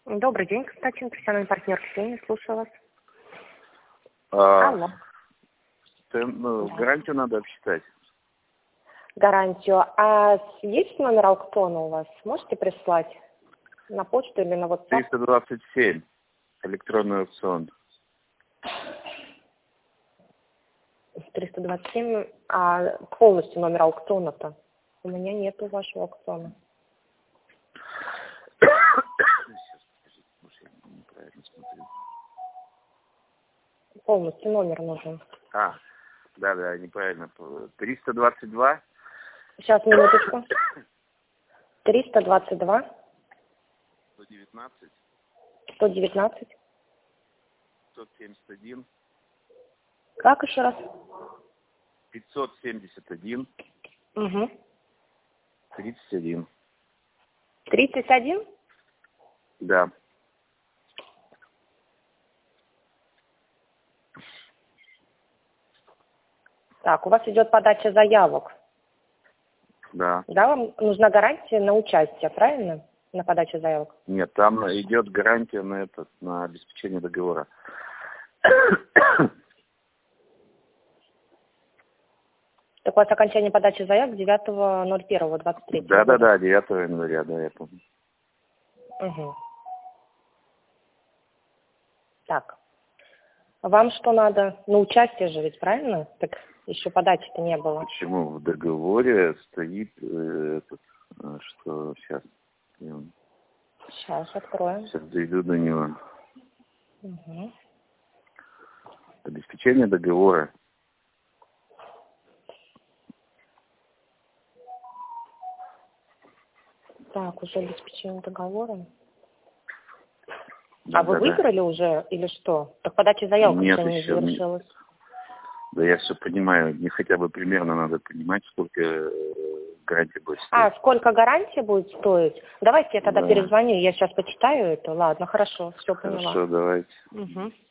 Добрый день, Константин, профессиональный партнер Ксения, слушаю вас. Алло. Да. Гарантию надо обсчитать. Гарантию. А есть номер аукциона у вас? Можете прислать на почту или на WhatsApp? 327. Электронный аукцион. 327. А полностью номер аукциона-то? У меня нету вашего аукциона. Неправильно смотрю. Полностью номер нужен. Да, неправильно. 322. Сейчас, минуточку. 322. 119. 119. 571. Как еще раз? 571. Угу. 31. 31? Да. Так, у вас идет подача заявок. Да. Да, вам нужна гарантия на участие, правильно? На подачу заявок. Нет, там идет гарантия на обеспечение договора. Так у вас окончание подачи заявок 9.01.23. Да, 9 января, да, я помню. Угу. Так. Вам что надо? На участие же ведь, правильно? Так еще подачи-то не было. Почему? В договоре стоит что сейчас. Сейчас откроем. Сейчас дойду до него. Угу. Обеспечение договора. Так, уже обеспечение договора. Да, а вы выиграли уже или что? Так подача заявок еще не завершилась. Да, я все понимаю. Мне хотя бы примерно надо понимать, сколько гарантия будет стоить. Сколько гарантия будет стоить? Давайте я тогда перезвоню, я сейчас почитаю это. Ладно, хорошо, все поняла. Хорошо, давайте. Угу.